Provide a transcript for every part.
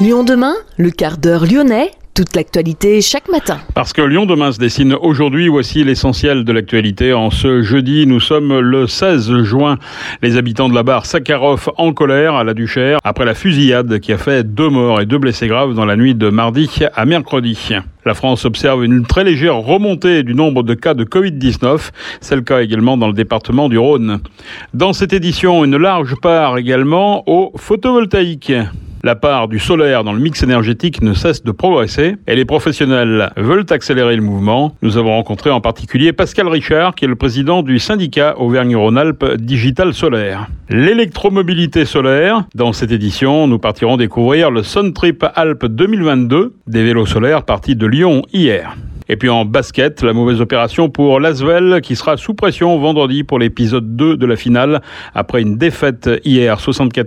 Lyon demain, le quart d'heure lyonnais, toute l'actualité chaque matin. Parce que Lyon demain se dessine aujourd'hui, voici l'essentiel de l'actualité. En ce jeudi, nous sommes le 16 juin. Les habitants de la barre Sakharov en colère à la Duchère après la fusillade qui a fait 2 morts et 2 blessés graves dans la nuit de mardi à mercredi. La France observe une très légère remontée du nombre de cas de Covid-19. C'est le cas également dans le département du Rhône. Dans cette édition, une large part également au photovoltaïque. La part du solaire dans le mix énergétique ne cesse de progresser et les professionnels veulent accélérer le mouvement. Nous avons rencontré en particulier Pascal Richard, qui est le président du syndicat Auvergne-Rhône-Alpes Digital Solaire. L'électromobilité solaire. Dans cette édition, nous partirons découvrir le Suntrip Alpes 2022, des vélos solaires partis de Lyon hier. Et puis en basket, la mauvaise opération pour l'Asvel qui sera sous pression vendredi pour l'épisode 2 de la finale après une défaite hier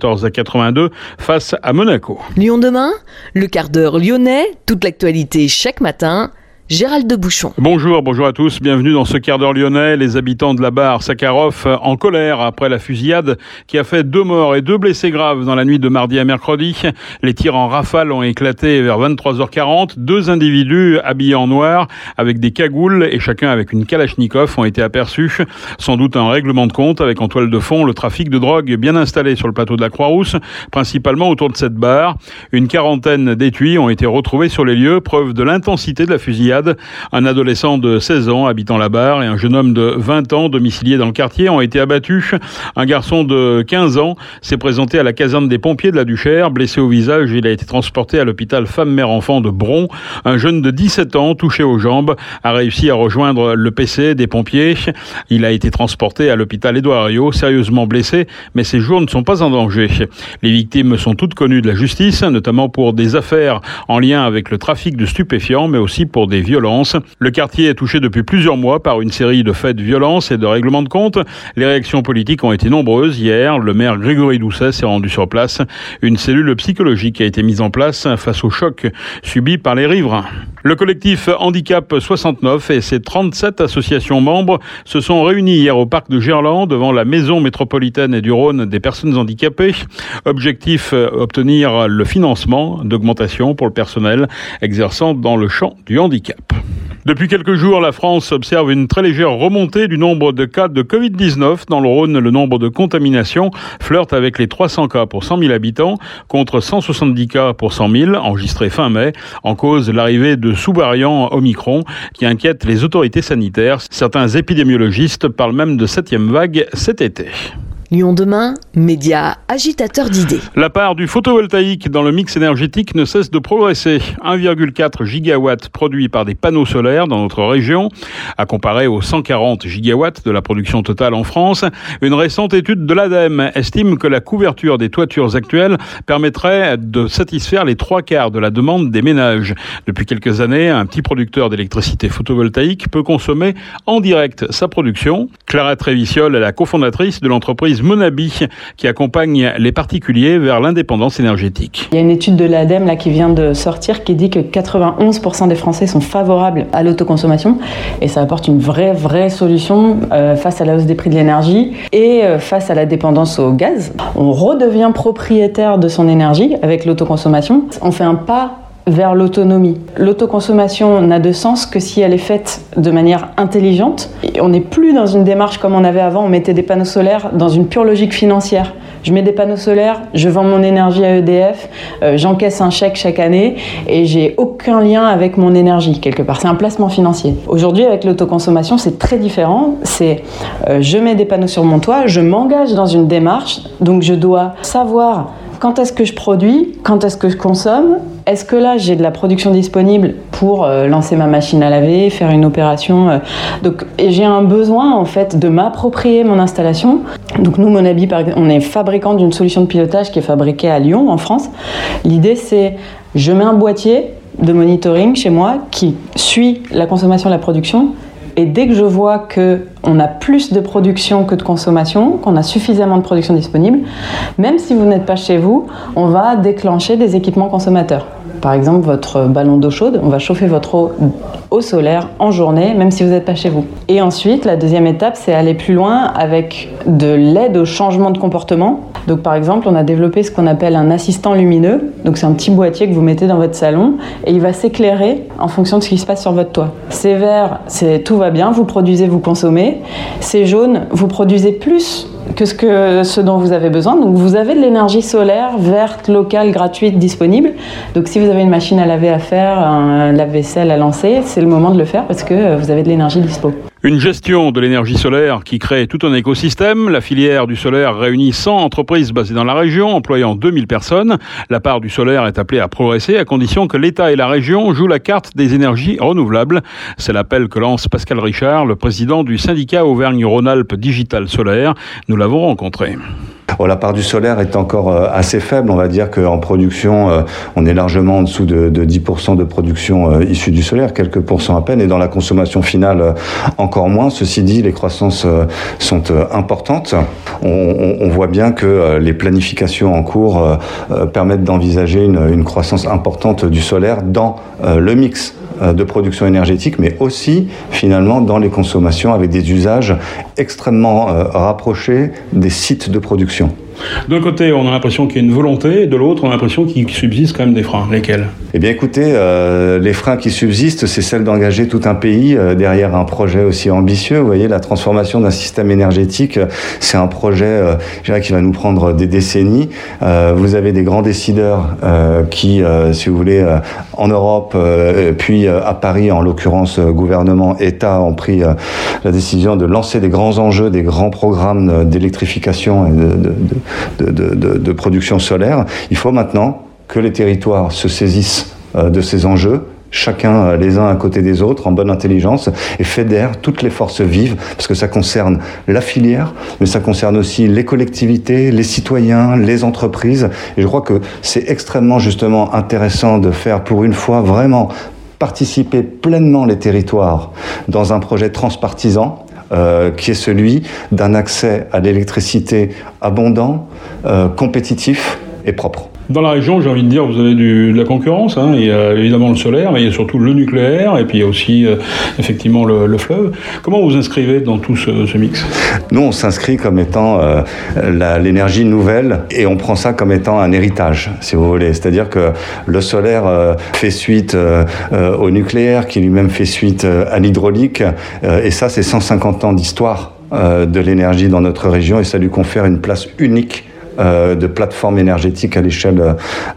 74-82 face à Monaco. Lyon demain, le quart d'heure lyonnais, toute l'actualité chaque matin. Gérald de Bouchon. Bonjour à tous, bienvenue dans ce quart d'heure lyonnais. Les habitants de la barre Sakharov en colère après la fusillade qui a fait 2 morts et 2 blessés graves dans la nuit de mardi à mercredi. Les tirs en rafale ont éclaté vers 23h40. 2 individus habillés en noir avec des cagoules et chacun avec une kalachnikov ont été aperçus. Sans doute un règlement de compte avec en toile de fond le trafic de drogue bien installé sur le plateau de la Croix-Rousse, principalement autour de cette barre. Une quarantaine d'étuis ont été retrouvés sur les lieux, preuve de l'intensité de la fusillade. Un adolescent de 16 ans habitant la barre et un jeune homme de 20 ans domicilié dans le quartier ont été abattus. Un garçon de 15 ans s'est présenté à la caserne des pompiers de la Duchère. Blessé au visage, il a été transporté à l'hôpital femme-mère-enfant de Bron. Un jeune de 17 ans, touché aux jambes, a réussi à rejoindre le PC des pompiers. Il a été transporté à l'hôpital Édouard Herriot, sérieusement blessé, mais ses jours ne sont pas en danger. Les victimes sont toutes connues de la justice, notamment pour des affaires en lien avec le trafic de stupéfiants, mais aussi pour des violences. Le quartier est touché depuis plusieurs mois par une série de faits de violence et de règlements de compte. Les réactions politiques ont été nombreuses. Hier, le maire Grégory Doucet s'est rendu sur place. Une cellule psychologique a été mise en place face au choc subi par les riverains. Le collectif Handicap 69 et ses 37 associations membres se sont réunis hier au parc de Gerland devant la maison métropolitaine et du Rhône des personnes handicapées. Objectif, obtenir le financement d'augmentation pour le personnel exerçant dans le champ du handicap. Depuis quelques jours, la France observe une très légère remontée du nombre de cas de Covid-19. Dans le Rhône, le nombre de contaminations flirte avec les 300 cas pour 100 000 habitants, contre 170 cas pour 100 000 enregistrés fin mai. En cause, l'arrivée de sous-variants Omicron qui inquiètent les autorités sanitaires. Certains épidémiologistes parlent même de 7e vague cet été. Lyon demain, média agitateur d'idées. La part du photovoltaïque dans le mix énergétique ne cesse de progresser. 1,4 gigawatts produits par des panneaux solaires dans notre région, à comparer aux 140 gigawatts de la production totale en France. Une récente étude de l'ADEME estime que la couverture des toitures actuelles permettrait de satisfaire les 3/4 de la demande des ménages. Depuis quelques années, un petit producteur d'électricité photovoltaïque peut consommer en direct sa production. Clara Trévisiol est la cofondatrice de l'entreprise Monabi, qui accompagne les particuliers vers l'indépendance énergétique. Il y a une étude de l'ADEME là, qui vient de sortir qui dit que 91% des Français sont favorables à l'autoconsommation et ça apporte une vraie solution face à la hausse des prix de l'énergie et face à la dépendance au gaz. On redevient propriétaire de son énergie avec l'autoconsommation. On fait un pas vers l'autonomie. L'autoconsommation n'a de sens que si elle est faite de manière intelligente. Et on n'est plus dans une démarche comme on avait avant, on mettait des panneaux solaires dans une pure logique financière. Je mets des panneaux solaires, je vends mon énergie à EDF, j'encaisse un chèque chaque année et j'ai aucun lien avec mon énergie quelque part. C'est un placement financier. Aujourd'hui, avec l'autoconsommation, c'est très différent. C'est je mets des panneaux sur mon toit, je m'engage dans une démarche, donc je dois savoir quand est-ce que je produis, quand est-ce que je consomme, est-ce que là j'ai de la production disponible pour lancer ma machine à laver, faire une opération. Donc j'ai un besoin en fait de m'approprier mon installation. Donc nous, Monabi, on est fabricant d'une solution de pilotage qui est fabriquée à Lyon, en France. L'idée c'est, je mets un boîtier de monitoring chez moi qui suit la consommation et la production. Et dès que je vois qu'on a plus de production que de consommation, qu'on a suffisamment de production disponible, même si vous n'êtes pas chez vous, on va déclencher des équipements consommateurs. par exemple votre ballon d'eau chaude, on va chauffer votre eau au solaire en journée, même si vous n'êtes pas chez vous. Et ensuite, la deuxième étape, c'est aller plus loin avec de l'aide au changement de comportement. Donc par exemple, on a développé ce qu'on appelle un assistant lumineux. Donc c'est un petit boîtier que vous mettez dans votre salon et il va s'éclairer en fonction de ce qui se passe sur votre toit. C'est vert, c'est tout va bien, vous produisez, vous consommez. C'est jaune, vous produisez plus que ce dont vous avez besoin. Donc vous avez de l'énergie solaire verte, locale, gratuite, disponible. Donc si vous avez une machine à laver à faire, un lave-vaisselle à lancer, c'est le moment de le faire parce que vous avez de l'énergie dispo. Une gestion de l'énergie solaire qui crée tout un écosystème. La filière du solaire réunit 100 entreprises basées dans la région, employant 2000 personnes. La part du solaire est appelée à progresser à condition que l'État et la région jouent la carte des énergies renouvelables. C'est l'appel que lance Pascal Richard, le président du syndicat Auvergne-Rhône-Alpes Digital Solaire. Nous l'avons rencontré. Bon, la part du solaire est encore assez faible. On va dire qu'en production, on est largement en dessous de 10% de production issue du solaire, quelques pourcents à peine. Et dans la consommation finale, encore moins. Ceci dit, les croissances sont importantes. On voit bien que les planifications en cours permettent d'envisager une croissance importante du solaire dans le mix de production énergétique, mais aussi finalement dans les consommations avec des usages extrêmement rapprochés des sites de production. D'un côté, on a l'impression qu'il y a une volonté, et de l'autre, on a l'impression qu'il subsiste quand même des freins. Lesquels ? Eh bien écoutez, les freins qui subsistent, c'est celle d'engager tout un pays derrière un projet aussi ambitieux. Vous voyez, la transformation d'un système énergétique, c'est un projet je dirais, qui va nous prendre des décennies. Vous avez des grands décideurs qui, si vous voulez, en Europe, puis à Paris, en l'occurrence gouvernement, État, ont pris la décision de lancer des grands enjeux, des grands programmes d'électrification et de production solaire. Il faut maintenant que les territoires se saisissent de ces enjeux, chacun les uns à côté des autres, en bonne intelligence, et fédèrent toutes les forces vives, parce que ça concerne la filière, mais ça concerne aussi les collectivités, les citoyens, les entreprises. Et je crois que c'est extrêmement justement intéressant de faire pour une fois vraiment participer pleinement les territoires dans un projet transpartisan, qui est celui d'un accès à l'électricité abondant, compétitif et propre. Dans la région, j'ai envie de dire, vous avez de la concurrence. Il y a évidemment le solaire, mais il y a surtout le nucléaire, et puis il y a aussi effectivement le fleuve. Comment vous inscrivez dans tout ce mix ? Nous, on s'inscrit comme étant l'énergie nouvelle, et on prend ça comme étant un héritage, si vous voulez. C'est-à-dire que le solaire fait suite au nucléaire, qui lui-même fait suite à l'hydraulique, et ça, c'est 150 ans d'histoire de l'énergie dans notre région, et ça lui confère une place unique de plateforme énergétique à l'échelle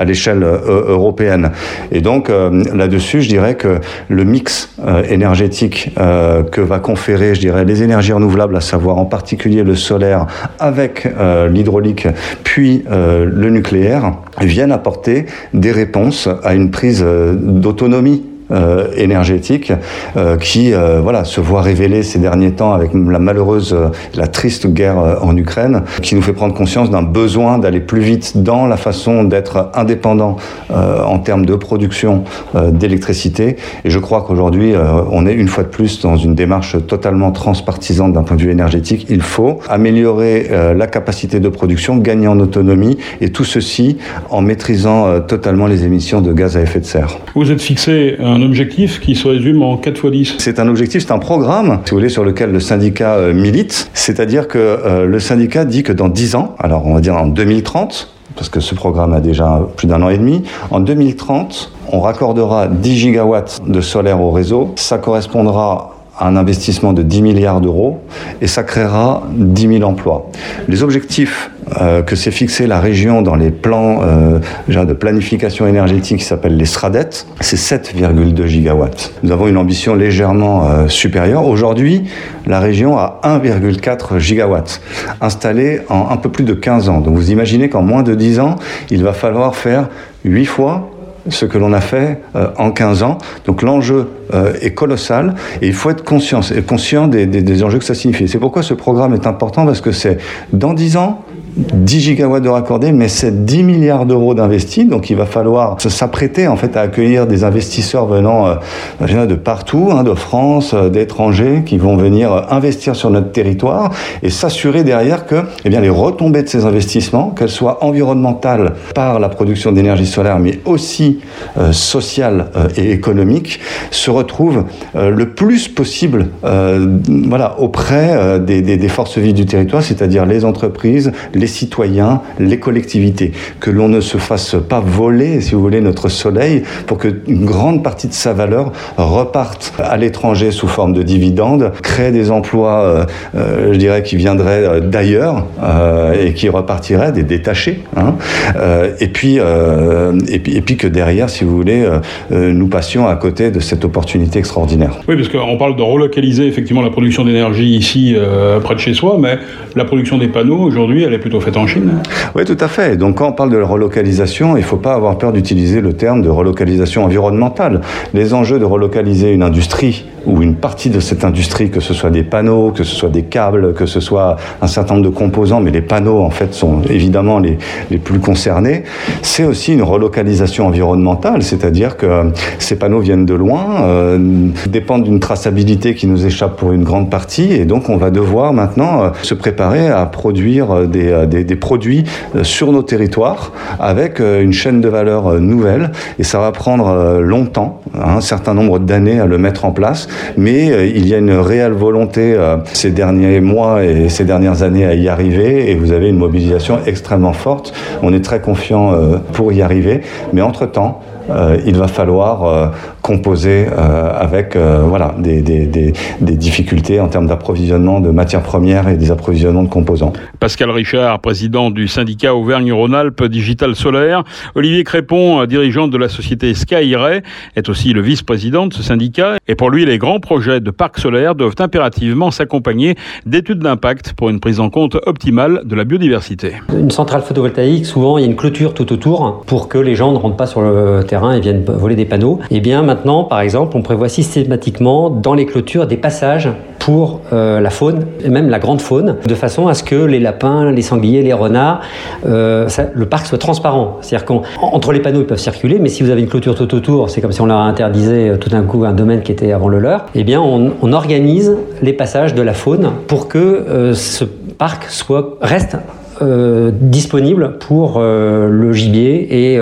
européenne. Et donc là-dessus, je dirais que le mix énergétique que va conférer, je dirais, les énergies renouvelables, à savoir en particulier le solaire avec l'hydraulique, puis le nucléaire, viennent apporter des réponses à une prise d'autonomie énergétique qui se voit révéler ces derniers temps avec la malheureuse, la triste guerre en Ukraine, qui nous fait prendre conscience d'un besoin d'aller plus vite dans la façon d'être indépendant en termes de production d'électricité. Et je crois qu'aujourd'hui, on est une fois de plus dans une démarche totalement transpartisane d'un point de vue énergétique. Il faut améliorer la capacité de production, gagner en autonomie, et tout ceci en maîtrisant totalement les émissions de gaz à effet de serre. Vous êtes fixé un objectif qui se résume en 4x10. C'est un objectif, c'est un programme, si vous voulez, sur lequel le syndicat milite. C'est-à-dire que le syndicat dit que dans 10 ans, alors on va dire en 2030, parce que ce programme a déjà plus d'1 an et demi, en 2030, on raccordera 10 gigawatts de solaire au réseau. Ça correspondra à un investissement de 10 milliards d'euros et ça créera 10 000 emplois. Les objectifs que s'est fixé la région dans les plans de planification énergétique qui s'appellent les SRADET, c'est 7,2 gigawatts. Nous avons une ambition légèrement supérieure. Aujourd'hui, la région a 1,4 gigawatts installés en un peu plus de 15 ans. Donc vous imaginez qu'en moins de 10 ans, il va falloir faire 8 fois ce que l'on a fait en 15 ans. Donc l'enjeu est colossal et il faut être conscient des enjeux que ça signifie. C'est pourquoi ce programme est important, parce que c'est dans 10 ans, 10 gigawatts de raccordés, mais c'est 10 milliards d'euros d'investis. Donc il va falloir s'apprêter en fait à accueillir des investisseurs venant de partout, de France, d'étrangers, qui vont venir investir sur notre territoire et s'assurer derrière que les retombées de ces investissements, qu'elles soient environnementales par la production d'énergie solaire, mais aussi sociales et économiques, se retrouvent le plus possible auprès des forces vives du territoire, c'est-à-dire les entreprises, les citoyens, les collectivités. Que l'on ne se fasse pas voler, si vous voulez, notre soleil, pour qu'une grande partie de sa valeur reparte à l'étranger sous forme de dividendes, crée des emplois, je dirais, qui viendraient d'ailleurs et qui repartiraient, des détachés. Et puis que derrière, si vous voulez, nous passions à côté de cette opportunité extraordinaire. Oui, parce qu'on parle de relocaliser effectivement la production d'énergie ici, près de chez soi, mais la production des panneaux, aujourd'hui, elle est plutôt faite en Chine. Oui, tout à fait. Donc quand on parle de relocalisation, il ne faut pas avoir peur d'utiliser le terme de relocalisation environnementale. Les enjeux de relocaliser une industrie ou une partie de cette industrie, que ce soit des panneaux, que ce soit des câbles, que ce soit un certain nombre de composants, mais les panneaux en fait sont évidemment les plus concernés, c'est aussi une relocalisation environnementale, c'est-à-dire que ces panneaux viennent de loin, dépendent d'une traçabilité qui nous échappe pour une grande partie, et donc on va devoir maintenant se préparer à produire des produits sur nos territoires avec une chaîne de valeur nouvelle, et ça va prendre longtemps, un certain nombre d'années à le mettre en place, mais il y a une réelle volonté ces derniers mois et ces dernières années à y arriver, et vous avez une mobilisation extrêmement forte. On est très confiant pour y arriver, mais entre-temps, il va falloir composer avec des difficultés en termes d'approvisionnement de matières premières et des approvisionnements de composants. Pascal Richard, président du syndicat Auvergne-Rhône-Alpes Digital Solaire. Olivier Crépon, dirigeant de la société Skyray, est aussi le vice-président de ce syndicat. Et pour lui, les grands projets de parcs solaires doivent impérativement s'accompagner d'études d'impact pour une prise en compte optimale de la biodiversité. Une centrale photovoltaïque, souvent, il y a une clôture tout autour pour que les gens ne rentrent pas sur le terrain et viennent voler des panneaux. Et bien maintenant, par exemple, on prévoit systématiquement dans les clôtures des passages pour la faune, et même la grande faune, de façon à ce que les lapins, les sangliers, les renards, le parc soit transparent. C'est-à-dire qu'entre les panneaux, ils peuvent circuler, mais si vous avez une clôture tout autour, c'est comme si on leur interdisait tout d'un coup un domaine qui était avant le leur, eh bien on organise les passages de la faune pour que ce parc reste disponible pour le gibier et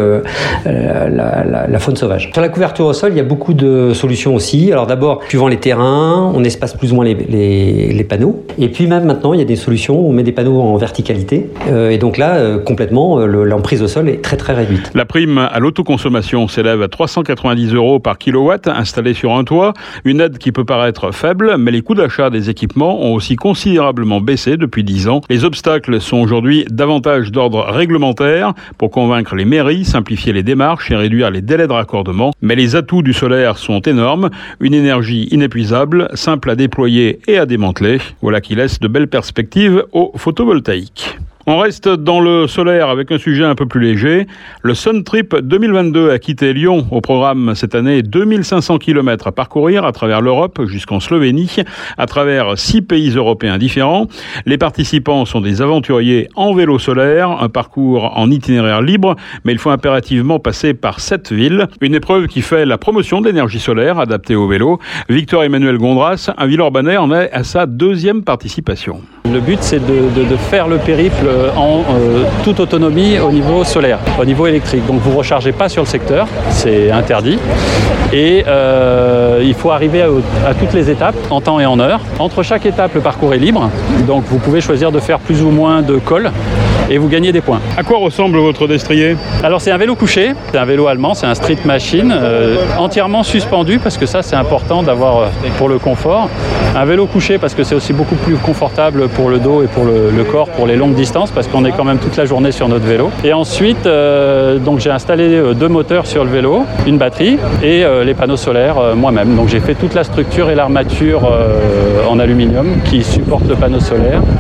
la faune sauvage. Sur la couverture au sol, il y a beaucoup de solutions aussi. Alors d'abord, suivant les terrains, on espace plus ou moins les panneaux. Et puis même maintenant, il y a des solutions où on met des panneaux en verticalité. Et donc là, complètement, l'emprise au sol est très très réduite. La prime à l'autoconsommation s'élève à 390 € par kilowatt installé sur un toit. Une aide qui peut paraître faible, mais les coûts d'achat des équipements ont aussi considérablement baissé depuis 10 ans. Les obstacles sont aujourd'hui davantage d'ordre réglementaire pour convaincre les mairies, simplifier les démarches et réduire les délais de raccordement. Mais les atouts du solaire sont énormes. Une énergie inépuisable, simple à déployer et à démanteler. Voilà qui laisse de belles perspectives au photovoltaïque. On reste dans le solaire avec un sujet un peu plus léger. Le Sun Trip 2022 a quitté Lyon. Au programme cette année, 2500 km à parcourir à travers l'Europe jusqu'en Slovénie, à travers 6 pays européens différents. Les participants sont des aventuriers en vélo solaire, un parcours en itinéraire libre, mais il faut impérativement passer par 7 villes. Une épreuve qui fait la promotion de l'énergie solaire adaptée au vélo. Victor-Emmanuel Gondras, un Villeurbanais, en est à sa 2e participation. Le but, c'est de faire le périple en toute autonomie au niveau solaire, au niveau électrique. Donc vous ne rechargez pas sur le secteur, c'est interdit. Et il faut arriver à toutes les étapes en temps et en heure. Entre chaque étape, le parcours est libre. Donc vous pouvez choisir de faire plus ou moins de cols et vous gagnez des points. À quoi ressemble votre destrier ? Alors c'est un vélo couché, c'est un vélo allemand, c'est un street machine, entièrement suspendu parce que ça c'est important d'avoir pour le confort. Un vélo couché parce que c'est aussi beaucoup plus confortable pour le dos et pour le corps pour les longues distances parce qu'on est quand même toute la journée sur notre vélo. Et ensuite, donc j'ai installé 2 moteurs sur le vélo, une batterie et les panneaux solaires moi-même. Donc j'ai fait toute la structure et l'armature en aluminium qui supporte le panneau solaire.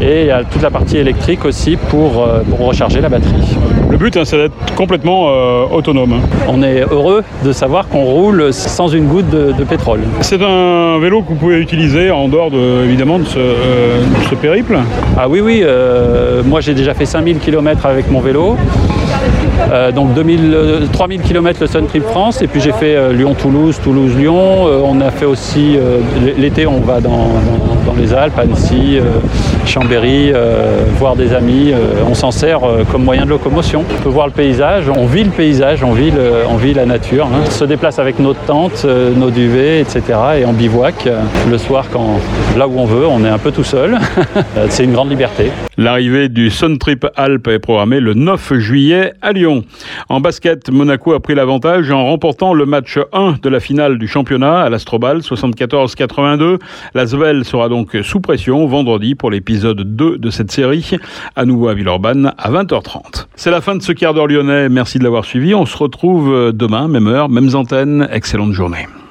Et il y a toute la partie électrique aussi pour recharger la batterie. Le but, c'est d'être complètement autonome. On est heureux de savoir qu'on roule sans une goutte de pétrole. C'est un vélo que vous pouvez utiliser en dehors évidemment de ce périple? Ah oui, moi j'ai déjà fait 5000 km avec mon vélo. Donc 3000 km le Sun Trip France, et puis j'ai fait Lyon-Toulouse, Toulouse-Lyon. On a fait aussi, l'été on va dans les Alpes, Annecy, Chambéry, voir des amis. On s'en sert comme moyen de locomotion. On peut voir le paysage, on vit le paysage, on vit la nature. On se déplace avec nos tentes, nos duvets, etc. Et on bivouac le soir là où on veut, on est un peu tout seul. C'est une grande liberté. L'arrivée du Sun Trip Alpes est programmée le 9 juillet à Lyon. En basket, Monaco a pris l'avantage en remportant le match 1 de la finale du championnat à l'Astrobal, 74-82. L'Asvel sera donc sous pression vendredi pour l'épisode 2 de cette série, à nouveau à Villeurbanne à 20h30. C'est la fin de ce quart d'heure lyonnais. Merci de l'avoir suivi. On se retrouve demain, même heure, mêmes antennes. Excellente journée.